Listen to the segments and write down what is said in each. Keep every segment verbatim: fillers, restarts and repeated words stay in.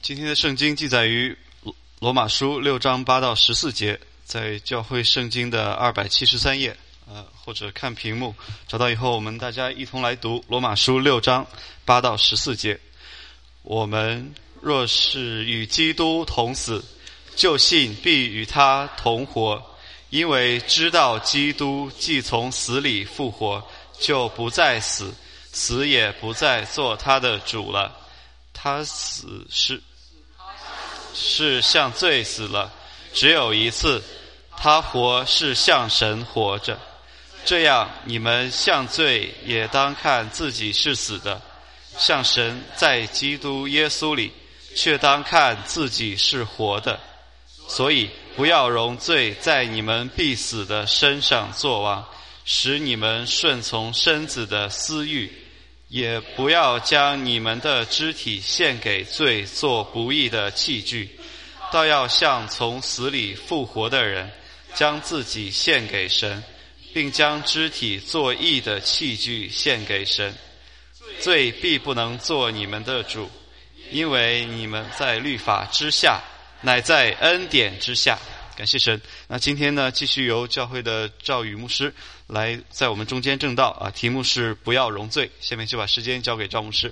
今天的圣经记载于罗马书六章八到十四节，在教会圣经的二百七十三页，呃，或者看屏幕找到以后，我们大家一同来读罗马书六章八到十四节。我们若是与基督同死，就信必与他同活，因为知道基督既从死里复活，就不再死，死也不再做他的主了。他死是是向罪死了，只有一次；他活是向神活着。这样，你们向罪也当看自己是死的，向神在基督耶稣里却当看自己是活的。所以不要容罪在你们必死的身上作王，使你们顺从身子的私欲，也不要将你们的肢体献给罪做不义的器具，倒要像从死里复活的人，将自己献给神，并将肢体做义的器具献给神。罪必不能做你们的主，因为你们在律法之下，乃在恩典之下。感谢神。那今天呢，继续由教会的赵宇牧师来在我们中间正道啊，题目是不要容罪。下面就把时间交给赵牧师。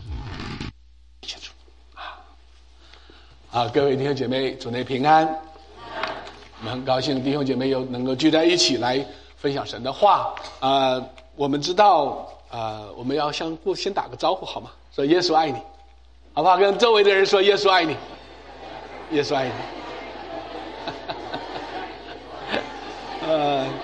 啊，各位弟兄姐妹，主内平安。我们很高兴弟兄姐妹又能够聚在一起来分享神的话。啊，我们知道啊，我们要相互先打个招呼好吗？说耶稣爱你，好不好？跟周围的人说耶稣爱你，耶稣爱你。呃，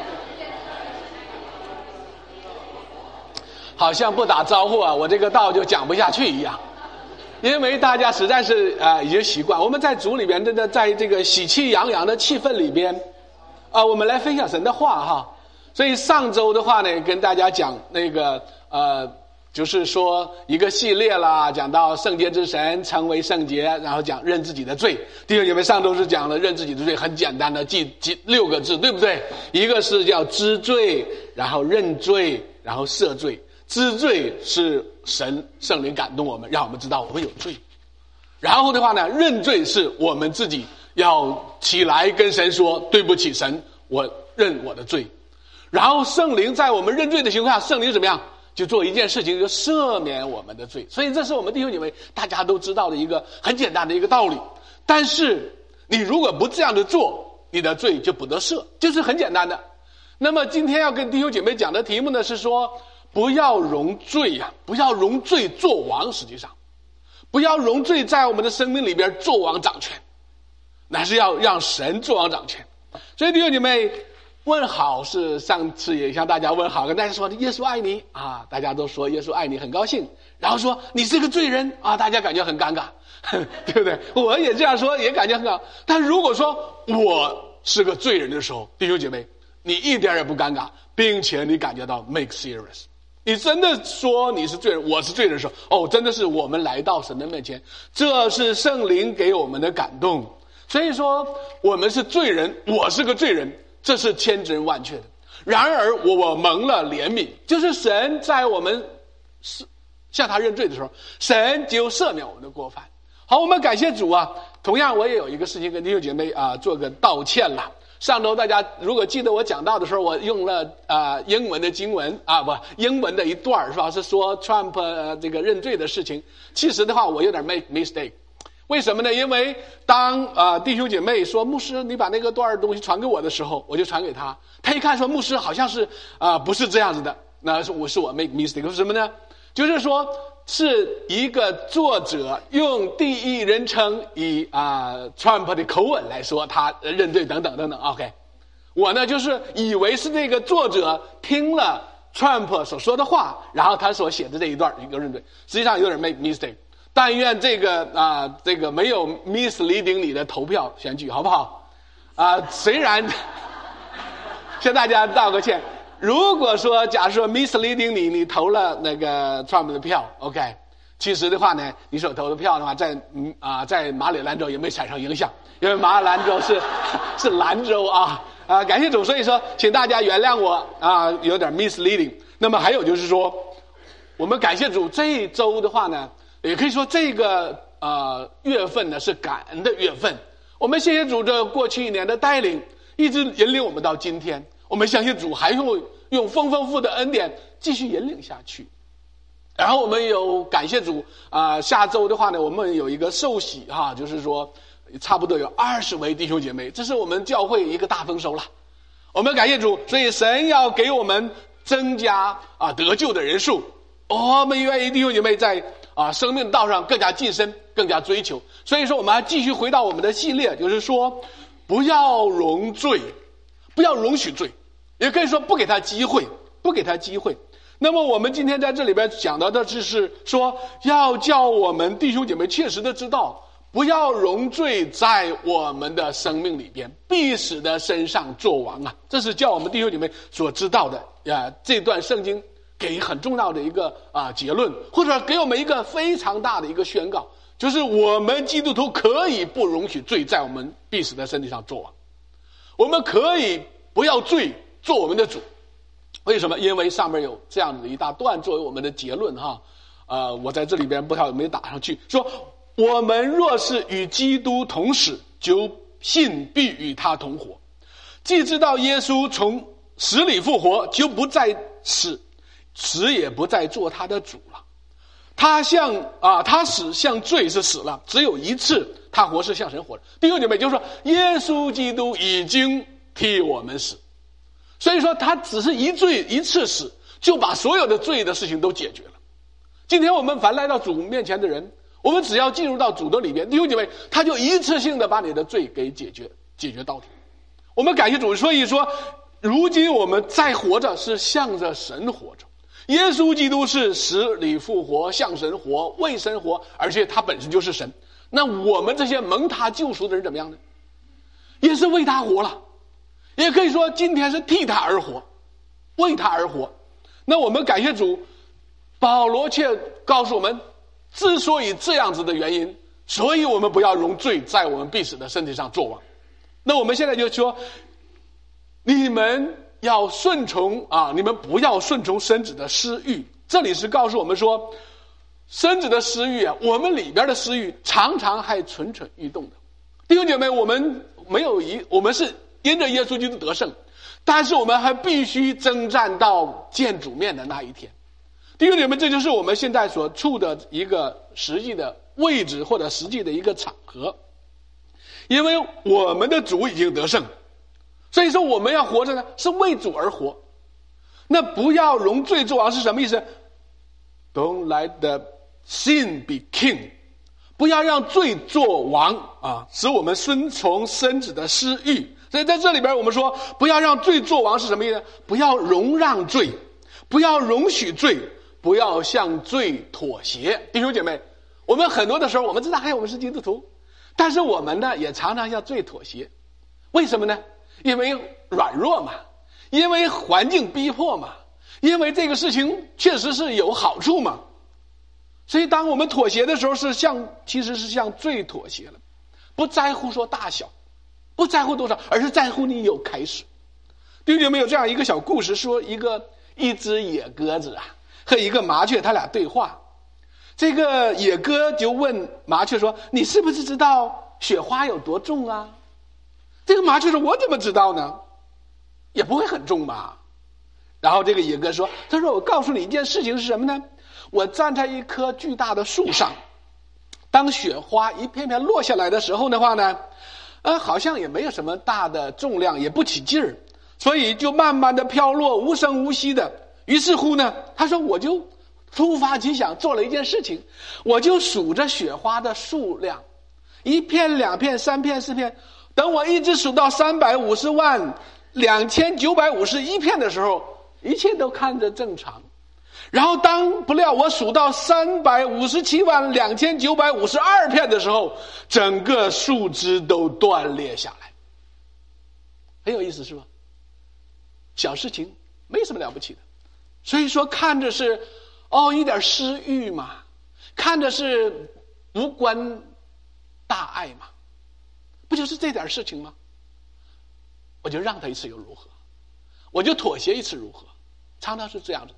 好像不打招呼啊，我这个道就讲不下去一样，因为大家实在是啊、呃、已经习惯。我们在主里边真的在这个喜气洋洋的气氛里边，啊、呃，我们来分享神的话哈。所以上周的话呢，跟大家讲那个呃。就是说一个系列啦，讲到圣洁之神成为圣洁，然后讲认自己的罪。弟兄姐妹，上周是讲了认自己的罪，很简单的记记六个字，对不对？一个是叫知罪，然后认罪，然后赦罪。知罪是神圣灵感动我们，让我们知道我们有罪。然后的话呢，认罪是我们自己要起来跟神说，对不起神，我认我的罪。然后圣灵在我们认罪的情况下，圣灵怎么样？就做一件事情，就赦免我们的罪。所以这是我们弟兄姐妹大家都知道的一个很简单的一个道理。但是你如果不这样的做，你的罪就不得赦，就是很简单的。那么今天要跟弟兄姐妹讲的题目呢，是说不要容罪呀、啊，不要容罪做王。实际上不要容罪在我们的生命里边做王掌权，乃是要让神做王掌权。所以弟兄姐妹，问好是上次也向大家问好，跟大家说耶稣爱你啊，大家都说耶稣爱你，很高兴。然后说你是个罪人啊，大家感觉很尴尬，对不对？我也这样说，也感觉很尴尬。但如果说我是个罪人的时候，弟兄姐妹，你一点也不尴尬，并且你感觉到 make serious。你真的说你是罪人，我是罪人的时候，哦，真的是我们来到神的面前，这是圣灵给我们的感动。所以说我们是罪人，我是个罪人，这是千真万确的。然而我蒙了怜悯，就是神在我们向他认罪的时候，神就赦免我们的过犯。好，我们感谢主啊。同样我也有一个事情跟弟兄姐妹啊做个道歉了。上周大家如果记得我讲到的时候，我用了啊、呃、英文的经文啊，不，英文的一段是吧？是说 Trump、呃、这个认罪的事情。其实的话我有点 make mistake。为什么呢？因为当啊、呃、弟兄姐妹说牧师你把那个段东西传给我的时候，我就传给他，他一看说牧师好像是啊、呃、不是这样子的，那是我是我 make mistake。是什么呢？就是说是一个作者用第一人称以啊、呃、Trump 的口吻来说他认罪等等等等。OK， 我呢就是以为是这个作者听了 Trump 所说的话，然后他所写的这一段一个认罪，实际上有点 make mistake。但愿这个啊、呃，这个没有 misleading 你的投票选举，好不好？啊、呃，虽然向大家道个歉。如果说假如说 misleading 你，你投了那个 Trump 的票 ，OK， 其实的话呢，你所投的票的话，在嗯啊、呃，在马里兰州也没产生影响，因为马里兰州是是兰州啊啊、呃，感谢主，所以说请大家原谅我啊、呃，有点 misleading。那么还有就是说，我们感谢主，这一周的话呢。也可以说这个呃月份呢是感恩的月份。我们谢谢主这过去一年的带领，一直引领我们到今天。我们相信主还会用丰丰富的恩典继续引领下去。然后我们有感谢主啊、呃，下周的话呢，我们有一个受洗哈，就是说差不多有二十位弟兄姐妹，这是我们教会一个大丰收了。我们感谢主，所以神要给我们增加啊得救的人数。我们愿意弟兄姐妹在啊生命道上更加晋升，更加追求。所以说我们还继续回到我们的系列，就是说不要容罪，不要容许罪，也可以说不给他机会，不给他机会。那么我们今天在这里边讲到的就是说，要叫我们弟兄姐妹切实的知道，不要容罪在我们的生命里边，必使的身上作王啊！这是叫我们弟兄姐妹所知道的呀。这段圣经给很重要的一个啊结论，或者给我们一个非常大的一个宣告，就是我们基督徒可以不容许罪在我们必死的身体上作王，我们可以不要罪做我们的主。为什么？因为上面有这样子的一大段作为我们的结论哈。呃，我在这里边不知道有没有打上去，说我们若是与基督同死，就信必与他同活。既知道耶稣从死里复活，就不再死，死也不再做他的主了。他像啊，他死像罪是死了，只有一次；他活是像神活着。弟兄姐妹，就是说，耶稣基督已经替我们死，所以说他只是一罪一次死，就把所有的罪的事情都解决了。今天我们凡来到主面前的人，我们只要进入到主的里面，弟兄姐妹，他就一次性的把你的罪给解决，解决到底。我们感谢主，所以说，如今我们再活着是向着神活着。耶稣基督是死里复活，向神活，为神活，而且他本身就是神。那我们这些蒙他救赎的人怎么样呢？也是为他活了，也可以说今天是替他而活，为他而活。那我们感谢主，保罗却告诉我们，之所以这样子的原因，所以我们不要容罪在我们必死的身体上作王。那我们现在就说，你们要顺从啊，你们不要顺从身子的私欲。这里是告诉我们说，身子的私欲啊，我们里边的私欲常常还蠢蠢欲动的。弟兄姐妹，我们没有一，我们是因着耶稣基督得胜，但是我们还必须征战到见主面的那一天。弟兄姐妹，这就是我们现在所处的一个实际的位置，或者实际的一个场合。因为我们的主已经得胜，所以说我们要活着呢，是为主而活。那不要容罪作王是什么意思？ Don't let the sin be king， 不要让罪作王啊，使我们顺从身子的私欲。所以在这里边我们说，不要让罪作王是什么意思？不要容让罪，不要容许罪，不要向罪妥协。弟兄姐妹，我们很多的时候，我们知道哎，我们是基督徒，但是我们呢也常常向罪妥协。为什么呢？因为软弱嘛，因为环境逼迫嘛，因为这个事情确实是有好处嘛。所以当我们妥协的时候，是向其实是向罪妥协了，不在乎说大小，不在乎多少，而是在乎你有开始。弟兄姐妹，有这样一个小故事，说一个一只野鸽子啊和一个麻雀，他俩对话。这个野鸽就问麻雀说，你是不是知道雪花有多重啊？这个麻雀说，我怎么知道呢？也不会很重吧。然后这个野鸽说，他说我告诉你一件事情是什么呢？我站在一棵巨大的树上，当雪花一片片落下来的时候的话呢，呃，好像也没有什么大的重量，也不起劲儿，所以就慢慢的飘落，无声无息的。于是乎呢，他说我就突发奇想，做了一件事情，我就数着雪花的数量，一片两片三片四片，等我一直数到三百五十万两千九百五十一片的时候，一切都看着正常。然后当不料我数到三百五十七万两千九百五十二片的时候，整个树枝都断裂下来。很有意思是吧？小事情没什么了不起的，所以说看着是哦一点私欲嘛，看着是无关大爱嘛，不就是这点事情吗？我就让他一次又如何，我就妥协一次如何，常常是这样子的。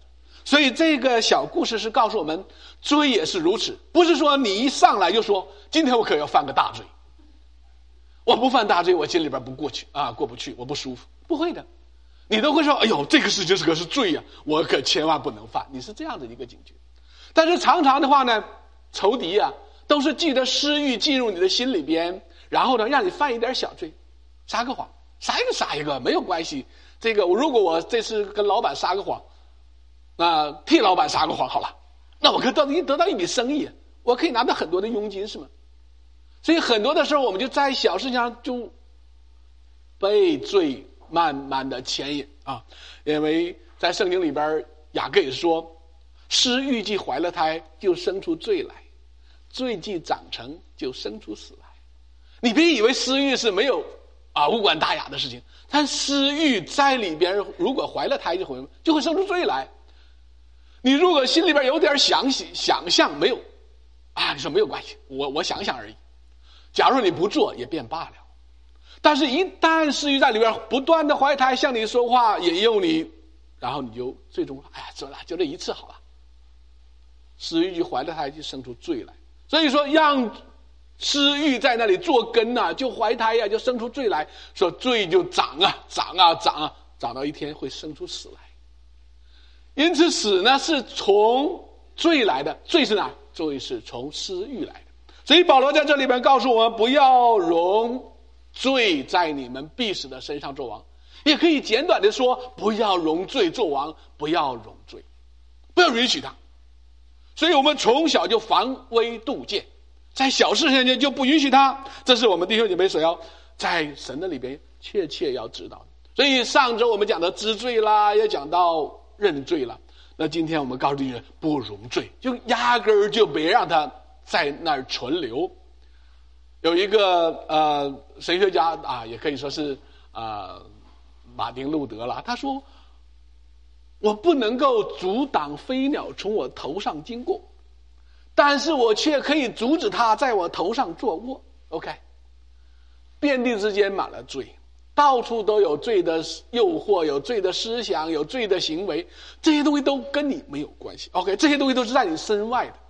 所以这个小故事是告诉我们，罪也是如此，不是说你一上来就说今天我可要犯个大罪，我不犯大罪我心里边不过去啊，过不去，我不舒服，不会的，你都会说哎呦这个事情是个是罪呀、啊，我可千万不能犯，你是这样的一个警觉。但是常常的话呢，仇敌啊都是记得私欲进入你的心里边，然后呢让你犯一点小罪，撒个谎，撒一个撒一个没有关系。这个如果我这次跟老板撒个谎，那替老板撒个谎好了，那我可得到得到一笔生意，我可以拿到很多的佣金，是吗？所以很多的时候我们就在小事情上就被罪慢慢的牵引啊。因为在圣经里边雅各也说，私欲既怀了胎就生出罪来，罪既长成就生出死来。你别以为私欲是没有啊无关大雅的事情，但私欲在里边如果怀了胎就会就会生出罪来。你如果心里边有点想想象没有啊，你说没有关系，我我想想而已。假如你不做也便罢了，但是一旦私欲在里边不断的怀胎向你说话引诱你，然后你就最终哎呀走了，就这一次好了。私欲就怀了胎就生出罪来，所以说让私欲在那里做根啊，就怀胎呀、啊，就生出罪来，说罪就长啊长啊长啊，长到一天会生出死来。因此死呢是从罪来的，罪是哪？罪是从私欲来的。所以保罗在这里边告诉我们，不要容罪在你们必死的身上作王，也可以简短的说，不要容罪作王，不要容罪，不要允许他。所以我们从小就防微杜渐，在小事上就不允许他，这是我们弟兄姐妹所要在神的里边切切要知道的。所以上周我们讲的知罪啦，也讲到认罪了，那今天我们告诉弟兄不容罪，就压根儿就别让他在那儿存留。有一个呃神学家啊，也可以说是呃马丁路德了，他说我不能够阻挡飞鸟从我头上经过，但是我却可以阻止它在我头上坐卧。 OK， 遍地之间满了罪，到处都有罪的诱惑，有罪的思想，有罪的行为，这些东西都跟你没有关系。 OK， 这些东西都是在你身外的，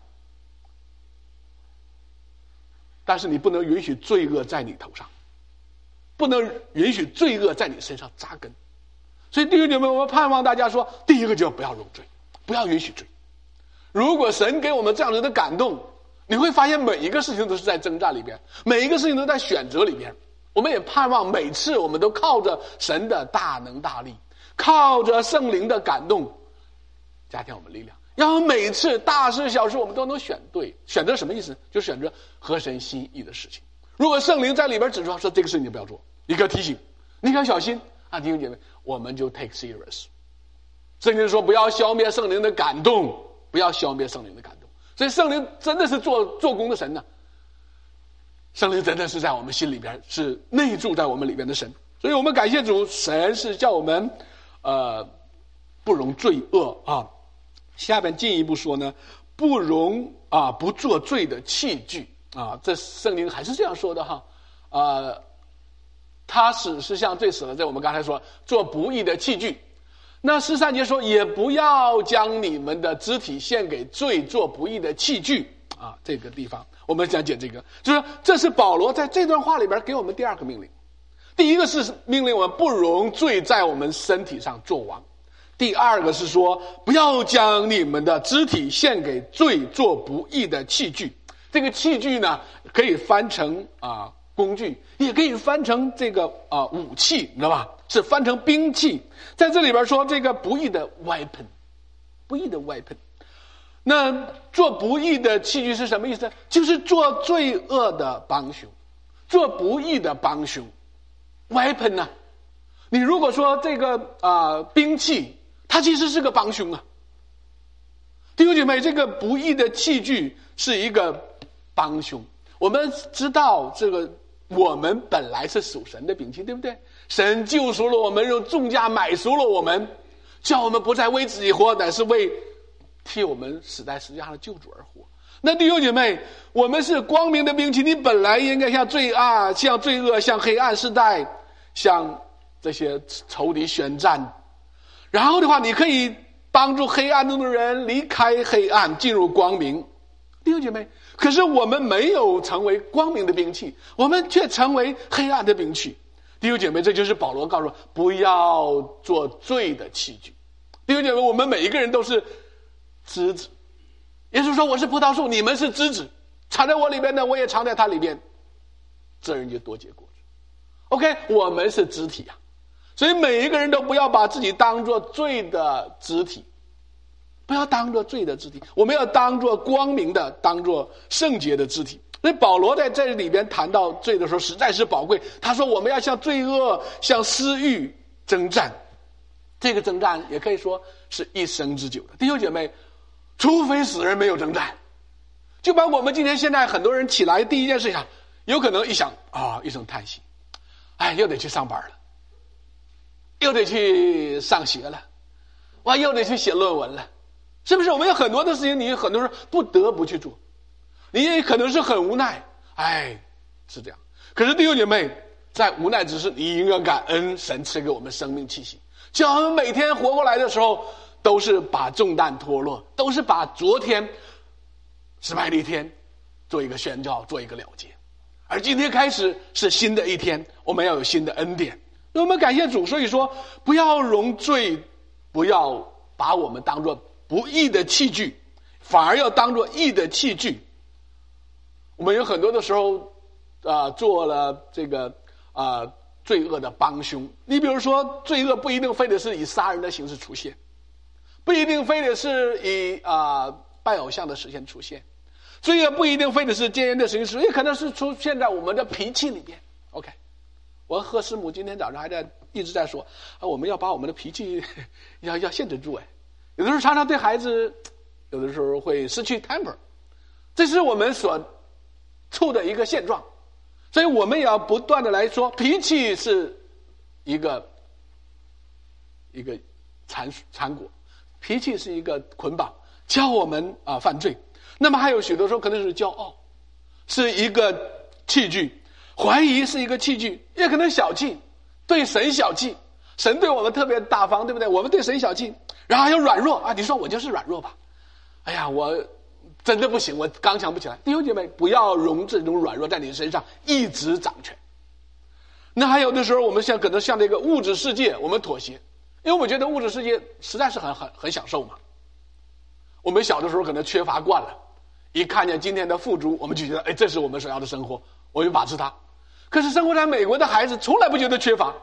但是你不能允许罪恶在你头上，不能允许罪恶在你身上扎根。所以弟兄姐妹，我们盼望大家说，第一个就不要容罪，不要允许罪。如果神给我们这样子的感动，你会发现每一个事情都是在征战里边，每一个事情都在选择里边。我们也盼望每次我们都靠着神的大能大力，靠着圣灵的感动加添我们力量，然后每次大事小事我们都能选对。选择什么意思？就选择合神心意的事情。如果圣灵在里边指出说这个事情你不要做，你可要提醒，你可要小心啊，弟兄姐妹，我们就 take serious。 圣经说不要消灭圣灵的感动，不要消灭圣灵的感动。所以圣灵真的是做做工的神呢、啊，圣灵真的是在我们心里边，是内住在我们里边的神。所以我们感谢主，神是叫我们呃不容罪恶啊。下边进一步说呢，不容啊不做罪的器具啊，这圣经还是这样说的哈。呃他使是像罪死了，这我们刚才说做不义的器具。那十三节说，也不要将你们的肢体献给罪做不义的器具啊。这个地方我们讲解这个，就是这是保罗在这段话里边给我们第二个命令。第一个是命令我们不容罪在我们身体上作王，第二个是说不要将你们的肢体献给罪做不义的器具。这个器具呢，可以翻成啊工具，也可以翻成这个啊武器，你知道吧？是翻成兵器。在这里边说这个不义的 weapon， 不义的 weapon。那做不义的器具是什么意思？就是做罪恶的帮凶，做不义的帮凶。weapon 呢、啊？你如果说这个啊、呃、兵器，它其实是个帮凶啊。弟兄姐妹，这个不义的器具是一个帮凶。我们知道这个，我们本来是属神的兵器，对不对？神救赎了我们，用重价买赎了我们，叫我们不再为自己活，乃是为替我们死在十字架上的救主而活。那弟兄姐妹，我们是光明的兵器，你本来应该向罪恶、向罪恶、向黑暗世代、向这些仇敌宣战。然后的话，你可以帮助黑暗中的人离开黑暗，进入光明。弟兄姐妹，可是我们没有成为光明的兵器，我们却成为黑暗的兵器。弟兄姐妹，这就是保罗告诉我，不要做罪的器具。弟兄姐妹，我们每一个人都是枝子，耶稣说我是葡萄树，你们是枝子，藏在我里边的，我也藏在他里边，这人就多结果子。 OK， 我们是肢体啊，所以每一个人都不要把自己当作罪的肢体，不要当作罪的肢体，我们要当作光明的，当作圣洁的肢体。所以保罗在这里边谈到罪的时候实在是宝贵，他说我们要向罪恶、向私欲征战，这个征战也可以说是一生之久的。弟兄姐妹，除非死人没有征战，就把我们今天现在很多人起来第一件事情，有可能一想啊、哦、一声叹息，哎，又得去上班了，又得去上学了，哇，又得去写论文了，是不是？我们有很多的事情，你很多人不得不去做，你也可能是很无奈，哎，是这样。可是弟兄姐妹，在无奈之时，你应该感恩神赐给我们生命气息，就我们每天活过来的时候，都是把重担脱落，都是把昨天失败的一天做一个宣告，做一个了结。而今天开始是新的一天，我们要有新的恩典。那我们感谢主，所以说不要容罪，不要把我们当作不义的器具，反而要当作义的器具。我们有很多的时候啊、呃，做了这个啊、呃、罪恶的帮凶。你比如说，罪恶不一定非得是以杀人的形式出现，不一定非得是以啊、呃、拜偶像的实现出现，罪恶不一定非得是奸淫的形式，也可能是出现在我们的脾气里边。OK， 我和师母今天早上还在一直在说啊，我们要把我们的脾气要要限制住。哎，有的时候常常对孩子，有的时候会失去 temper， 这是我们所处的一个现状。所以我们也要不断的来说，脾气是一个一个缠缠果，脾气是一个捆绑，教我们啊、呃、犯罪。那么还有许多时候可能是骄傲，是一个器具；怀疑是一个器具，也可能小气，对神小气。神对我们特别大方，对不对？我们对神小气，然后还有软弱啊！你说我就是软弱吧？哎呀，我真的不行，我刚强不起来。弟兄姐妹，不要容这种软弱在你身上一直掌权。那还有的时候，我们像可能像这个物质世界，我们妥协，因为我们觉得物质世界实在是很很很享受嘛。我们小的时候可能缺乏惯了，一看见今天的富足，我们就觉得，哎，这是我们所要的生活，我就把持它。可是生活在美国的孩子从来不觉得缺乏，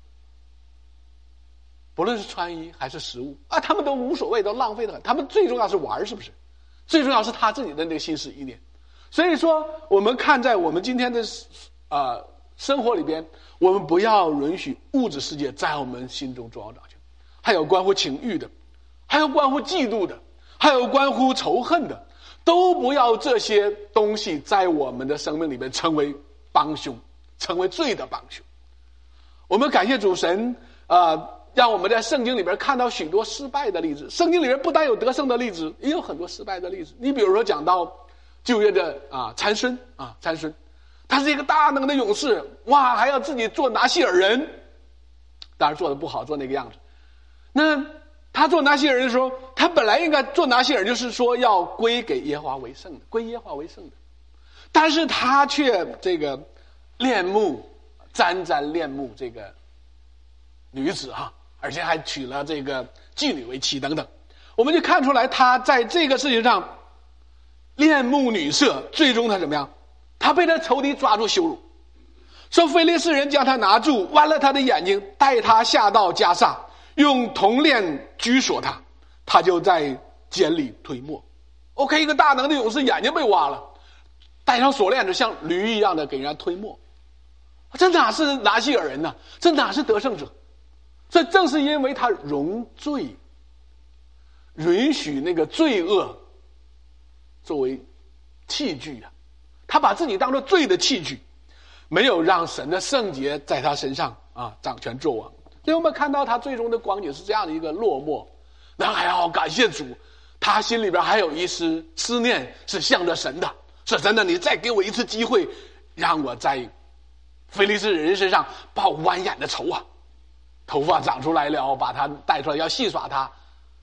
不论是穿衣还是食物啊，他们都无所谓，都浪费的很。他们最重要是玩，是不是？最重要是他自己的那个心思意念。所以说，我们看在我们今天的啊、呃、生活里边，我们不要允许物质世界在我们心中做掌权。还有关乎情欲的，还有关乎嫉妒的，还有关乎仇恨的，都不要这些东西在我们的生命里面成为帮凶，成为罪的帮凶。我们感谢主神啊、呃，让我们在圣经里边看到许多失败的例子。圣经里边不但有得胜的例子，也有很多失败的例子。你比如说讲到旧约的啊参孙啊参孙，他是一个大能的勇士，哇，还要自己做拿西尔人，当然做的不好，做那个样子。那他做拿西尔人的时候，他本来应该做拿西尔，就是说要归给耶和华为圣的，归耶和华为圣的，但是他却这个恋慕沾沾恋慕这个女子哈，而且还娶了这个妓女为妻等等。我们就看出来他在这个事情上恋慕女色，最终他怎么样？他被他仇敌抓住羞辱，说非利士人将他拿住，剜了他的眼睛，带他下到迦萨，用铜链拘锁他，他就在监里推磨。 OK， 一个大能的勇士眼睛被挖了，带上锁链子，像驴一样的给人家推磨。这哪是拿西尔人呢？这哪是得胜者？这正是因为他容罪，允许那个罪恶作为器具啊，他把自己当作罪的器具，没有让神的圣洁在他身上啊掌权作王。所以我们看到他最终的光景是这样的一个落寞，那还要感谢主，他心里边还有一丝思念是向着神的，是神的，你再给我一次机会，让我在非利士人身上报弯眼的仇啊！头发长出来了，把他带出来要戏耍他，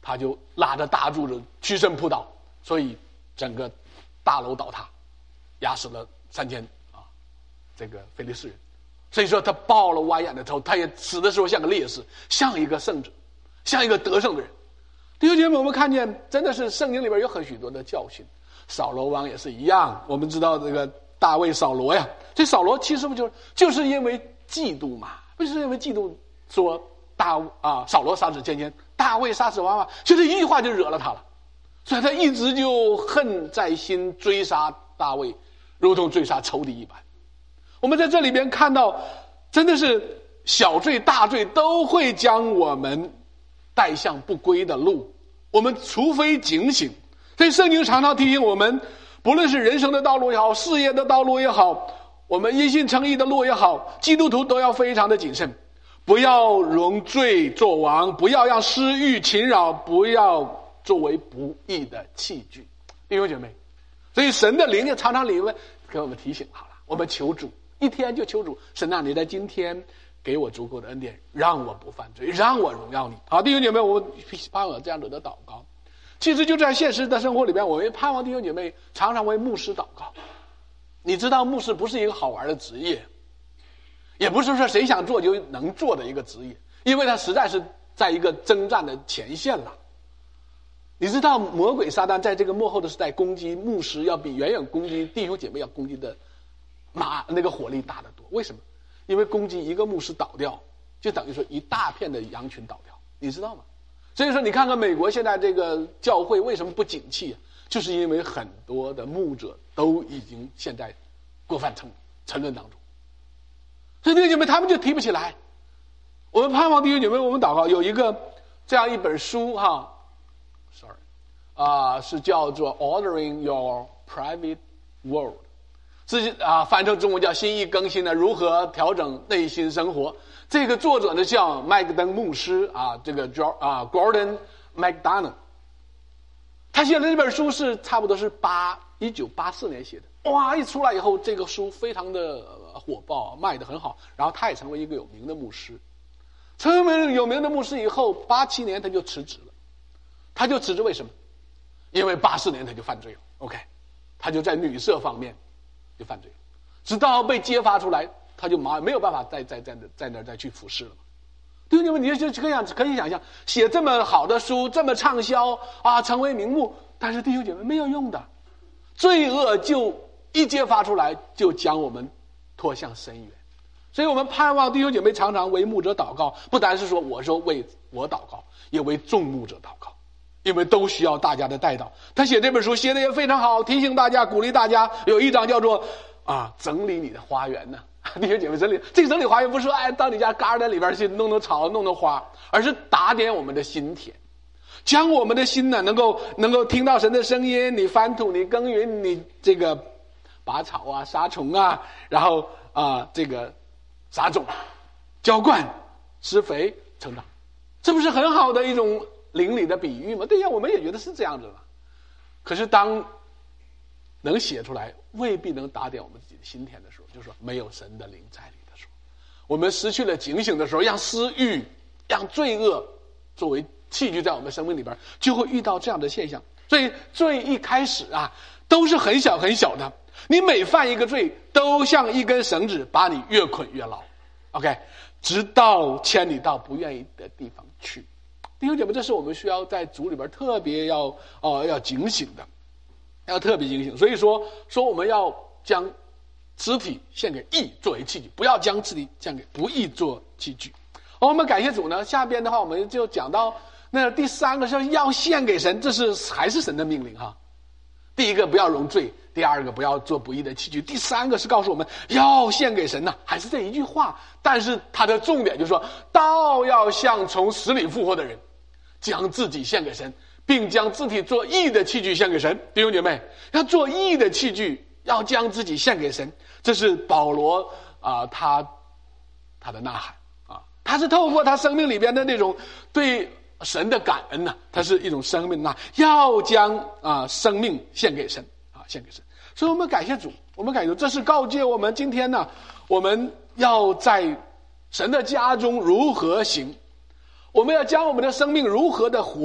他就拉着大柱子屈身扑倒，所以整个大楼倒塌，压死了三千啊这个非利士人。所以说他抱了歪眼的头，他也死的时候像个烈士，像一个圣者，像一个得胜的人。弟兄姐妹，我们看见真的是圣经里边有很许多的教训。扫罗王也是一样，我们知道这个大卫扫罗呀，这扫罗其实不就是就是因为嫉妒嘛？不是因为嫉妒说大啊扫罗杀死千千，大卫杀死万万，就这一句话就惹了他了，所以他一直就恨在心，追杀大卫，如同追杀仇敌一般。我们在这里边看到，真的是小罪大罪都会将我们带向不归的路，我们除非警醒。所以圣经常常提醒我们，不论是人生的道路也好，事业的道路也好，我们因信称义的路也好，基督徒都要非常的谨慎，不要容罪作王，不要让私欲侵扰，不要作为不义的器具。弟兄姐妹，所以神的灵也常常里面给我们提醒好了，我们求主，一天就求主，神啊，你在今天给我足够的恩典，让我不犯罪，让我荣耀你。好，弟兄姐妹，我们盼望这样子的祷告。其实就在现实的生活里边，我们盼望弟兄姐妹常常为牧师祷告。你知道牧师不是一个好玩的职业，也不是说谁想做就能做的一个职业，因为他实在是在一个征战的前线了。你知道魔鬼撒旦在这个末后的时代攻击牧师，要比远远攻击弟兄姐妹要攻击的马那个火力大得多。为什么？因为攻击一个牧师倒掉，就等于说一大片的羊群倒掉，你知道吗？所以说你看看美国现在这个教会为什么不景气啊？就是因为很多的牧者都已经现在过犯沉沉沦当中，所以弟兄姐妹他们就提不起来。我们盼望弟兄姐妹，我们祷告有一个这样一本书哈 ，sorry， 啊、呃，是叫做 Ordering Your Private World， 是啊、呃、翻成中文叫心意更新的如何调整内心生活。这个作者呢叫麦克登牧师啊，这个啊 Gordon MacDonald， 他写的这本书是差不多是八一九八四年写的，哇！一出来以后，这个书非常的火爆，卖得很好，然后他也成为一个有名的牧师。成为有名的牧师以后，八七年他就辞职了，他就辞职为什么？因为八四年他就犯罪了 ，OK， 他就在女色方面就犯罪了，直到被揭发出来。他就马没有办法再再在在那再去服侍了嘛？对不对？你就这样可以想象，写这么好的书，这么畅销啊，成为名目，但是弟兄姐妹没有用的，罪恶就一揭发出来，就将我们拖向深渊。所以我们盼望弟兄姐妹常常为牧者祷告，不单是说我说为我祷告，也为众牧者祷告，因为都需要大家的代祷。他写这本书写的也非常好，提醒大家，鼓励大家。有一章叫做啊，整理你的花园呢。弟兄姐妹，整理这个整理花园不是说哎到你家 garden 里边去弄弄草弄弄花，而是打点我们的心田，将我们的心呢能够能够听到神的声音，你翻土，你耕耘，你这个拔草啊、杀虫啊，然后啊、呃、这个撒种、浇灌、施肥、成长，这不是很好的一种灵里的比喻吗？对呀，我们也觉得是这样子嘛。可是当能写出来，未必能打点我们自己的心田的时候，就是说没有神的灵在里的时候，我们失去了警醒的时候，让私欲、让罪恶作为器具在我们生命里边，就会遇到这样的现象。所以罪一开始啊，都是很小很小的，你每犯一个罪，都像一根绳子把你越捆越牢 ，OK， 直到牵你到不愿意的地方去。弟兄姐妹，这是我们需要在主里边特别要哦、呃、要警醒的。要特别警醒，所以说说我们要将肢体献给义作为器具，不要将肢体献给不义做器具。我们感谢主呢，下边的话我们就讲到那第三个是要献给神，这是还是神的命令哈。第一个不要容罪，第二个不要做不义的器具，第三个是告诉我们要献给神呢，还是这一句话，但是它的重点就是说，道要像从死里复活的人，将自己献给神。并将自己做义的器具献给神。弟兄姐妹，要做义的器具，要将自己献给神，这是保罗啊、呃，他他的呐喊啊，他是透过他生命里边的那种对神的感恩呐、啊，他是一种生命呐、啊，要将啊、呃、生命献给神啊，献给神。所以我们感谢主，我们感谢主，这是告诫我们今天呢，我们要在神的家中如何行，我们要将我们的生命如何的活。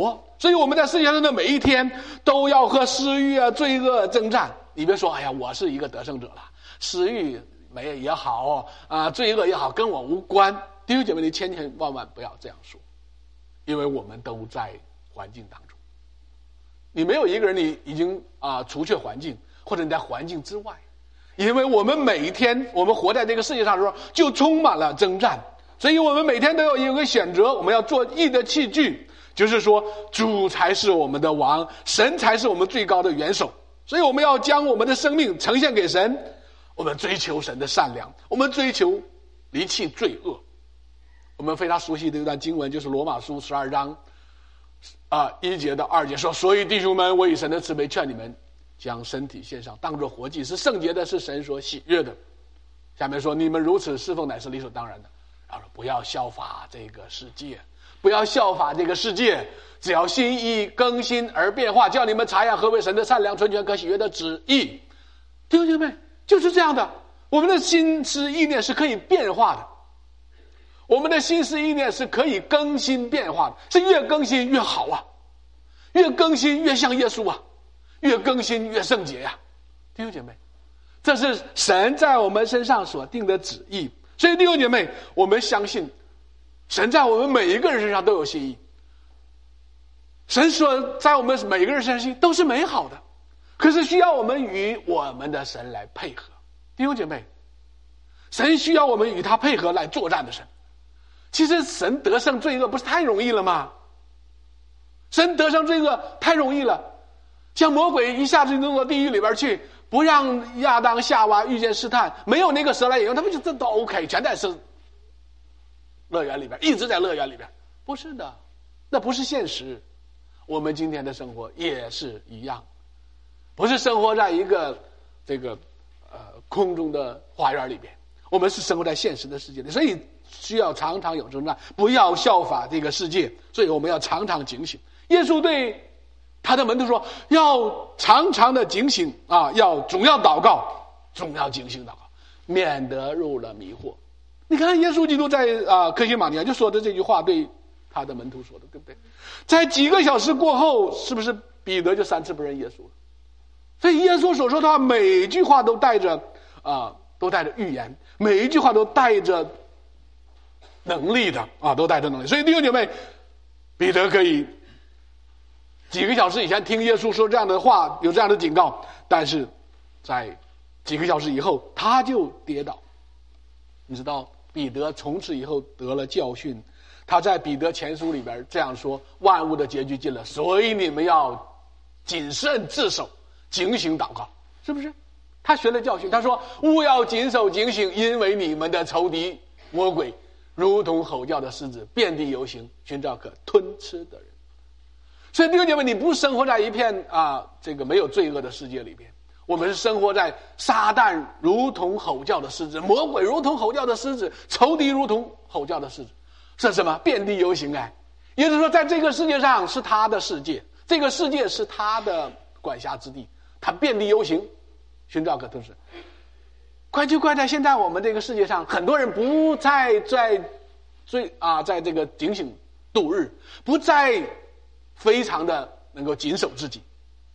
所以我们在世界上的每一天都要和私欲啊、罪恶征战。你别说，哎呀，我是一个得胜者了，私欲没也好啊，罪恶也好，跟我无关。弟兄姐妹，你千千万万不要这样说，因为我们都在环境当中。你没有一个人你已经啊除却环境，或者你在环境之外，因为我们每一天我们活在这个世界上的时候，就充满了征战。所以我们每天都有一个选择，我们要做义的器具，就是说主才是我们的王，神才是我们最高的元首。所以我们要将我们的生命呈现给神，我们追求神的善良，我们追求离弃罪恶。我们非常熟悉的一段经文就是罗马书十二章啊一节到二节说，所以弟兄们，我以神的慈悲劝你们，将身体献上，当作活祭，是圣洁的，是神所喜悦的。下面说，你们如此侍奉乃是理所当然的。然后不要效法这个世界，不要效法这个世界，只要心意更新而变化，叫你们察验何为神的善良、纯全、可喜悦的旨意。弟兄姐妹，就是这样的，我们的心思意念是可以变化的，我们的心思意念是可以更新变化的，是越更新越好啊，越更新越像耶稣啊，越更新越圣洁呀、啊。弟兄姐妹，这是神在我们身上所定的旨意。所以弟兄姐妹，我们相信神在我们每一个人身上都有心意，神说在我们每个人身上都是美好的，可是需要我们与我们的神来配合。弟兄姐妹，神需要我们与他配合来作战的神。其实神得胜罪恶不是太容易了吗？神得胜罪恶太容易了，像魔鬼一下子就弄到地狱里边去，不让亚当夏娃遇见试探，没有那个蛇来引诱，他们就这都 OK， 全在是乐园里边，一直在乐园里边。不是的，那不是现实。我们今天的生活也是一样，不是生活在一个这个呃空中的花园里边，我们是生活在现实的世界里，所以需要常常有征战，不要效法这个世界，所以我们要常常警醒。耶稣对他的门徒说，要常常的警醒啊，要总要祷告，总要警醒祷告，免得入了迷惑。你看耶稣基督在啊客西马尼园就说的这句话，对他的门徒说的，对不对？在几个小时过后，是不是彼得就三次不认耶稣了？所以耶稣所说的话，每一句话都带着啊，都带着预言，每一句话都带着能力的啊，都带着能力。所以弟兄姐妹，彼得可以几个小时以前听耶稣说这样的话，有这样的警告，但是在几个小时以后他就跌倒。你知道彼得从此以后得了教训，他在彼得前书里边这样说，万物的结局近了，所以你们要谨慎自守，警醒祷告，是不是？他学了教训，他说勿要谨守警醒，因为你们的仇敌魔鬼如同吼叫的狮子，遍地游行，寻找可吞吃的人。所以弟兄姐妹，你不生活在一片啊这个没有罪恶的世界里边，我们是生活在撒旦如同吼叫的狮子，魔鬼如同吼叫的狮子，仇敌如同吼叫的狮子，是什么？遍地游行哎，也就是说在这个世界上是他的世界，这个世界是他的管辖之地，他遍地游行，寻找可吞吃。怪就怪在现在我们这个世界上，很多人不再在最啊在这个警醒度日，不再非常的能够谨守自己，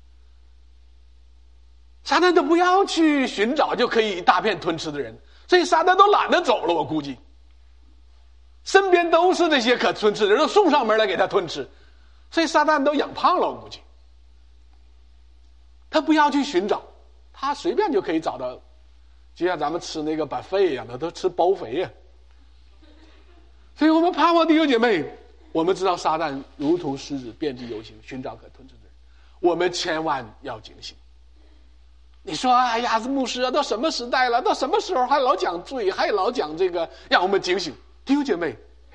撒旦都不要去寻找就可以一大片吞吃的人，所以撒旦都懒得走了，我估计身边都是这些可吞吃的人，都送上门来给他吞吃，所以撒旦都养胖了，我估计他不要去寻找，他随便就可以找到，就像咱们吃那个buffet一样的，都吃包肥呀、啊。所以我们盼望弟兄姐妹，我们知道撒旦如同狮子遍地游行，寻找可吞吃的人，我们千万要警醒。你说哎呀牧师啊，到什么时代了，到什么时候还老讲罪，还老讲这个，让我们警醒。弟兄姐妹，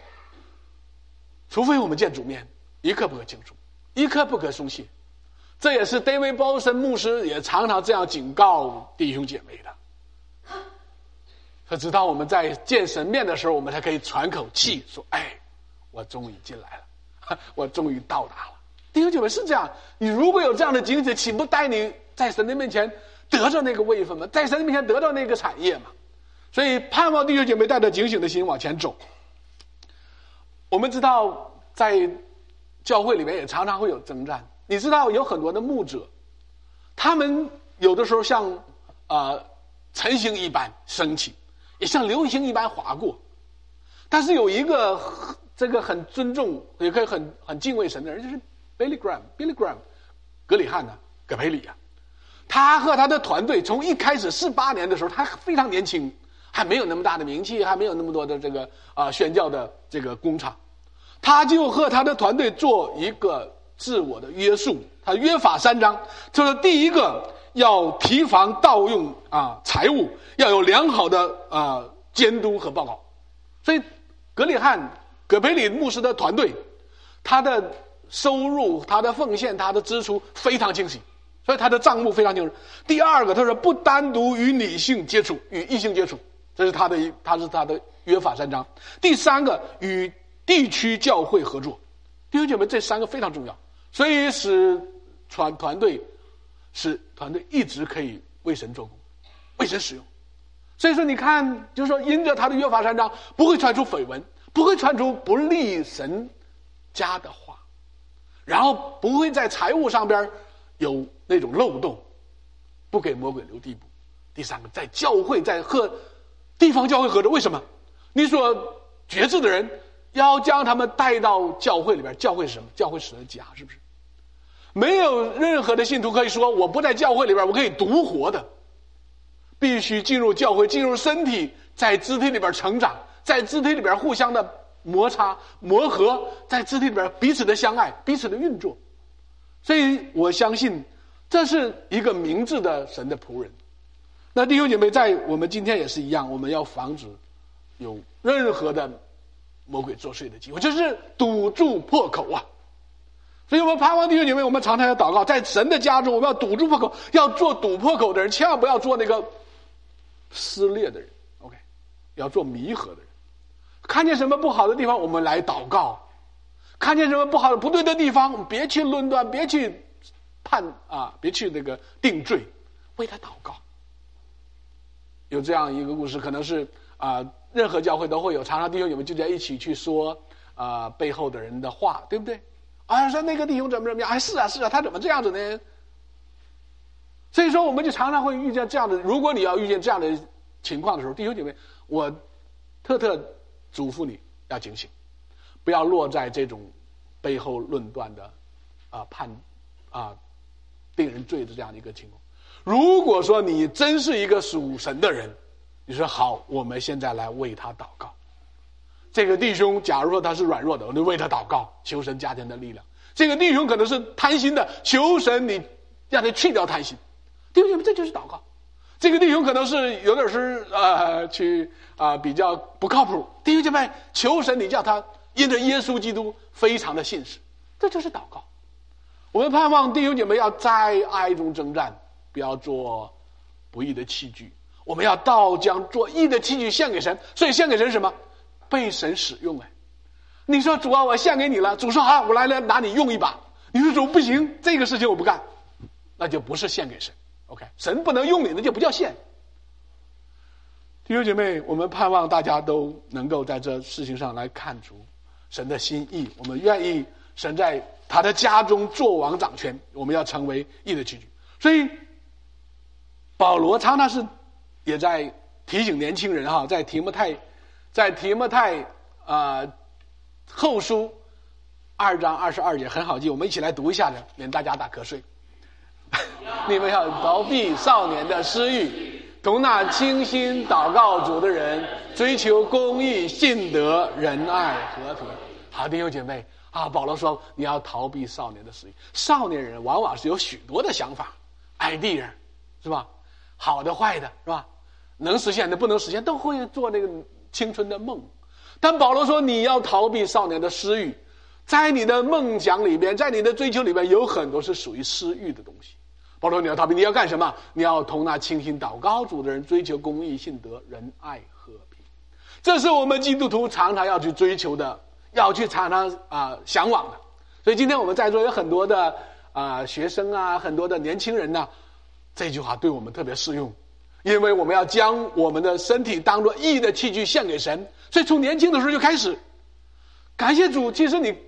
除非我们见主面，一刻不可轻疏，一刻不可松懈。这也是 David Bolson 牧师也常常这样警告弟兄姐妹的。他直到我们在见神面的时候，我们才可以喘口气说，哎，我终于进来了，我终于到达了。弟兄姐妹是这样，你如果有这样的警醒，岂不带你在神的面前得着那个位分吗？在神的面前得到那个产业吗？所以盼望弟兄姐妹带着警醒的心往前走。我们知道在教会里面也常常会有征战。你知道有很多的牧者，他们有的时候像啊、呃、晨星一般升起，也像流星一般划过。但是有一个这个很尊重，也可以很很敬畏神的人，就是 Billy Graham，Billy Graham， 格里汉呢、啊，葛培理啊，他和他的团队从一开始四八年的时候，他非常年轻，还没有那么大的名气，还没有那么多的这个啊、呃、宣教的这个工厂，他就和他的团队做一个自我的约束，他约法三章，就是第一个要提防盗用啊财物，要有良好的啊、呃、监督和报告，所以格里汉葛培理牧师的团队，他的收入、他的奉献、他的支出非常清晰，所以他的账目非常清楚。第二个，他说不单独与女性接触，与异性接触，这是他的一，他是他的约法三章。第三个，与地区教会合作。弟兄姐妹，这三个非常重要，所以使团团队，使团队一直可以为神做工，为神使用。所以说，你看，就是说，因着他的约法三章，不会传出绯闻，不会传出不利神家的话，然后不会在财务上边有那种漏洞，不给魔鬼留地步。第三个，在教会，在和地方教会合作，为什么？你说觉知的人要将他们带到教会里边，教会是什么？教会是神的家，是不是？没有任何的信徒可以说我不在教会里边，我可以独活的。必须进入教会，进入身体，在肢体里边成长，在肢体里边互相的摩擦磨合，在肢体里边彼此的相爱，彼此的运作。所以我相信这是一个明智的神的仆人。那弟兄姐妹，在我们今天也是一样，我们要防止有任何的魔鬼作祟的机会，就是堵住破口啊。所以我们盼望弟兄姐妹，我们常常要祷告，在神的家中，我们要堵住破口，要做堵破口的人，千万不要做那个撕裂的人 ，OK， 要做弥合的人。看见什么不好的地方，我们来祷告；看见什么不好的、不对的地方，我们别去论断，别去判啊，别去那个定罪，为他祷告。有这样一个故事，可能是啊、呃，任何教会都会有，常常弟兄姐妹就在一起去说啊、呃、背后的人的话，对不对？啊，说那个弟兄怎么怎么样？哎，是啊是啊，他怎么这样子呢？所以说，我们就常常会遇见这样的。如果你要遇见这样的情况的时候，弟兄姐妹，我特特嘱咐你要警醒，不要落在这种背后论断的啊判啊定人罪的这样的一个情况。如果说你真是一个属神的人，你说好，我们现在来为他祷告。这个弟兄，假如说他是软弱的，我就为他祷告，求神加添的力量。这个弟兄可能是贪心的，求神你让他去掉贪心。弟兄姐妹，这就是祷告。这个弟兄可能是有点是呃去啊、呃、比较不靠谱，弟兄姐妹，求神你叫他因着耶稣基督非常的信实，这就是祷告。我们盼望弟兄姐妹要在爱中征战，不要做不义的器具。我们要倒将做义的器具献给神，所以献给神是什么？被神使用哎，你说主啊，我献给你了，主说好，我来来拿你用一把。你说主不行，这个事情我不干，那就不是献给神。OK， 神不能用你，那就不叫献。弟兄姐妹，我们盼望大家都能够在这事情上来看出神的心意。我们愿意神在他的家中作王掌权，我们要成为义的器具。所以保罗常常是也在提醒年轻人哈，在提摩太。在提摩太啊、呃、后书二章二十二节很好记，我们一起来读一下的，免大家打瞌睡。你们要逃避少年的私欲，同那清心祷告主的人，追求公义、信德、仁爱、和平。好，弟兄姐妹啊，保罗说你要逃避少年的私欲。少年人往往是有许多的想法 idea 是吧？好的坏的是吧？能实现的不能实现，都会做那个青春的梦。但保罗说你要逃避少年的私欲，在你的梦想里边，在你的追求里边，有很多是属于私欲的东西。保罗说你要逃避，你要干什么？你要同那清心祷告主的人追求公义、信德、仁爱、和平。这是我们基督徒常常要去追求的，要去常常啊、呃、向往的。所以今天我们在座有很多的啊、呃、学生啊，很多的年轻人呢，这句话对我们特别适用。因为我们要将我们的身体当作义的器具献给神，所以从年轻的时候就开始感谢主。其实你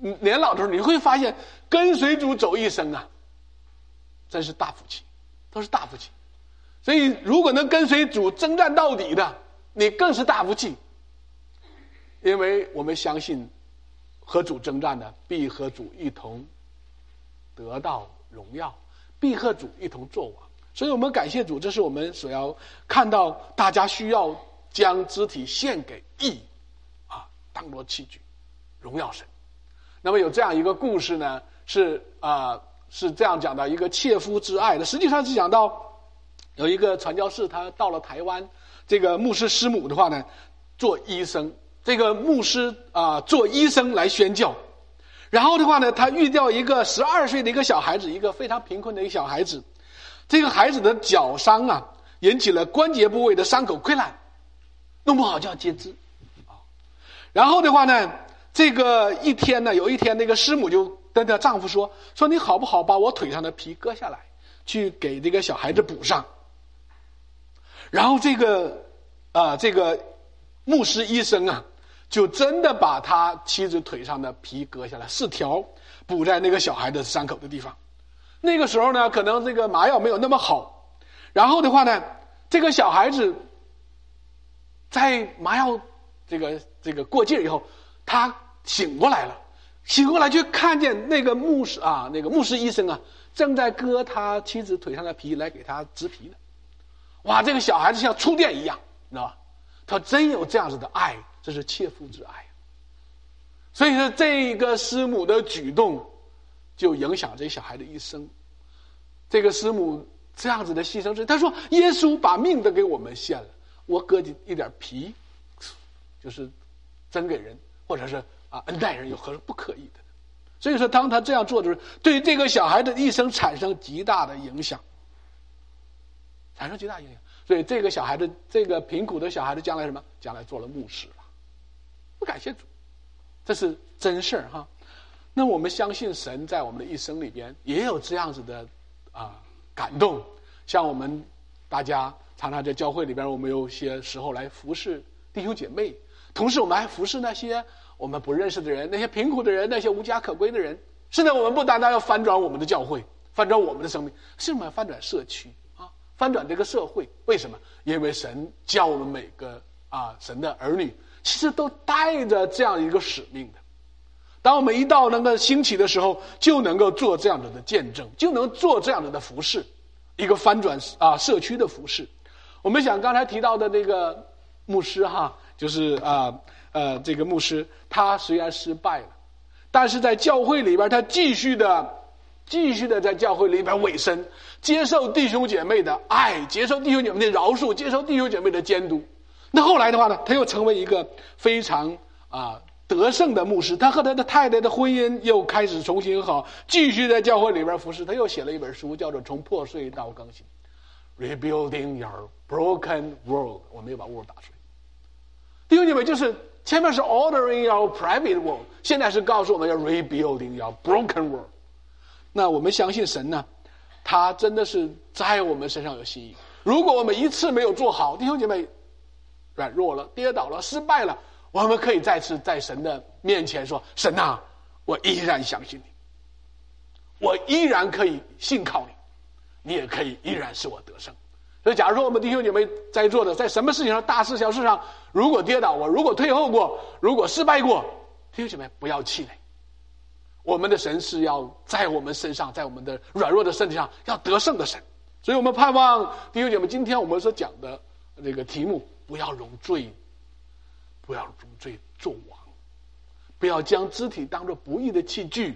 年老的时候，你会发现跟随主走一生啊，真是大福气，都是大福气。所以如果能跟随主征战到底的，你更是大福气。因为我们相信和主征战的必和主一同得到荣耀，必和主一同作王。所以我们感谢主，这是我们所要看到大家需要将肢体献给义啊，当作器具荣耀神。那么有这样一个故事呢，是啊、呃、是这样讲的，一个切肤之爱的，实际上是讲到有一个传教士，他到了台湾，这个牧师师母的话呢做医生，这个牧师啊、呃、做医生来宣教，然后的话呢他遇到一个十二岁的一个小孩子，一个非常贫困的一个小孩子，这个孩子的脚伤啊引起了关节部位的伤口溃烂，弄不好就要截肢啊。然后的话呢这个一天呢，有一天那个师母就跟她丈夫说说你好不好把我腿上的皮割下来，去给这个小孩子补上。然后这个啊、呃、这个牧师医生啊，就真的把他妻子腿上的皮割下来四条，补在那个小孩的伤口的地方。那个时候呢，可能这个麻药没有那么好，然后的话呢，这个小孩子在麻药这个这个过劲以后，他醒过来了，醒过来就看见那个牧师啊，那个牧师医生啊，正在割他妻子腿上的皮来给他植皮呢。哇，这个小孩子像触电一样，你知道吧？他真有这样子的爱，这是切肤之爱。所以说，这个师母的举动就影响这小孩的一生。这个师母这样子的牺牲是，他说：“耶稣把命都给我们献了，我割一点皮，就是赠给人，或者是啊恩待人，有何不可以的？”所以说，当他这样做的时候，对这个小孩的一生产生极大的影响。产生极大影响，所以这个小孩子，这个贫苦的小孩子，将来什么？将来做了牧师了。不感谢主，这是真事儿哈。那我们相信神在我们的一生里边也有这样子的啊感动。像我们大家常常在教会里边，我们有些时候来服侍弟兄姐妹，同时我们还服侍那些我们不认识的人，那些贫苦的人，那些无家可归的人。是的，我们不单单要翻转我们的教会，翻转我们的生命，是我们要翻转社区。翻转这个社会，为什么？因为神叫我们每个啊神的儿女，其实都带着这样一个使命的。当我们一到那个兴起的时候，就能够做这样子的见证，就能做这样子的服事，一个翻转啊社区的服事。我们想刚才提到的那个牧师哈，就是啊呃这个牧师，他虽然失败了，但是在教会里边，他继续的。继续的在教会里边委身，接受弟兄姐妹的爱，接受弟兄姐妹的饶恕，接受弟兄姐妹的监督。那后来的话呢，他又成为一个非常啊得胜的牧师。他和他的太太的婚姻又开始重新好，继续在教会里边服侍。他又写了一本书，叫做《从破碎到更新》 ，Rebuilding Your Broken World。我没有把 world 打出来。弟兄姐妹，就是前面是 Ordering Your Private World， 现在是告诉我们要 Rebuilding Your Broken World。那我们相信神呢，他真的是在我们身上有心意。如果我们一次没有做好，弟兄姐妹软弱了、跌倒了、失败了，我们可以再次在神的面前说：“神啊，我依然相信你，我依然可以信靠你，你也可以依然使我得胜。”所以假如说我们弟兄姐妹在座的，在什么事情上，大事小事上，如果跌倒过，如果退后过，如果失败过，弟兄姐妹不要气馁。我们的神是要在我们身上，在我们的软弱的身体上要得胜的神。所以我们盼望弟兄姐妹，今天我们所讲的这个题目，不要容罪，不要容罪作王，不要将肢体当作不义的器具，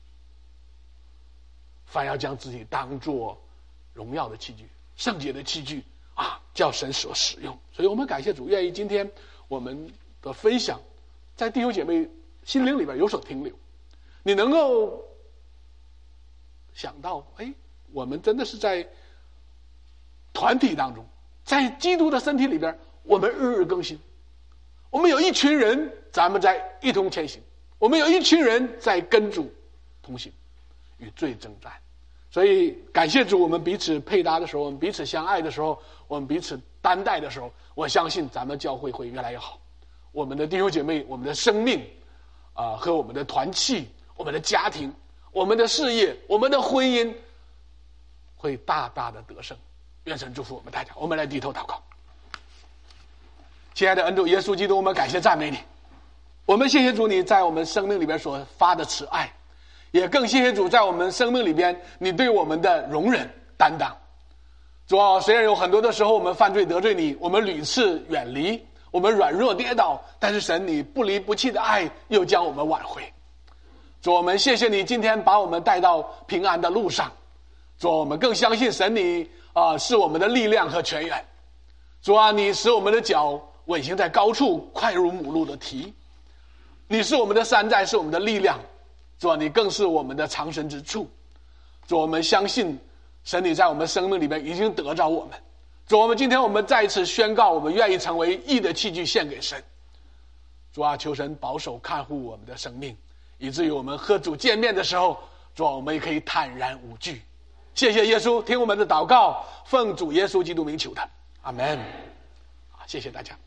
反要将肢体当作荣耀的器具、圣洁的器具啊，叫神所使用。所以我们感谢主，愿意今天我们的分享在弟兄姐妹心灵里边有所停留，你能够想到，哎，我们真的是在团体当中，在基督的身体里边，我们日日更新。我们有一群人，咱们在一同前行；我们有一群人在跟主同行，与罪征战。所以感谢主，我们彼此配搭的时候，我们彼此相爱的时候，我们彼此担待的时候，我相信咱们教会会越来越好。我们的弟兄姐妹，我们的生命啊、和我们的团契、我们的家庭、我们的事业、我们的婚姻会大大的得胜。愿神祝福我们大家。我们来低头祷告。亲爱的恩主耶稣基督，我们感谢赞美你，我们谢谢主你在我们生命里边所发的慈爱，也更谢谢主在我们生命里边你对我们的容忍担当。主啊，虽然有很多的时候我们犯罪得罪你，我们屡次远离，我们软弱跌倒，但是神你不离不弃的爱又将我们挽回。主，我们谢谢你今天把我们带到平安的路上。主，我们更相信神你啊、呃、是我们的力量和泉源。主啊，你使我们的脚稳行在高处，快如母鹿的蹄。你是我们的山寨，是我们的力量。主啊，你更是我们的藏身之处。主，我们相信神你在我们生命里面已经得着我们。主，我们今天我们再一次宣告，我们愿意成为义的器具献给神。主啊，求神保守看护我们的生命，以至于我们和主见面的时候，主啊，我们也可以坦然无惧。谢谢耶稣，听我们的祷告，奉主耶稣基督名求的，阿们。谢谢大家。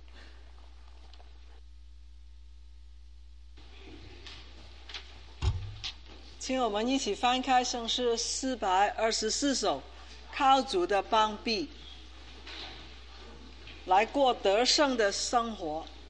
请我们一起翻开圣诗四百二十四首，靠主的膀臂，来过得胜的生活。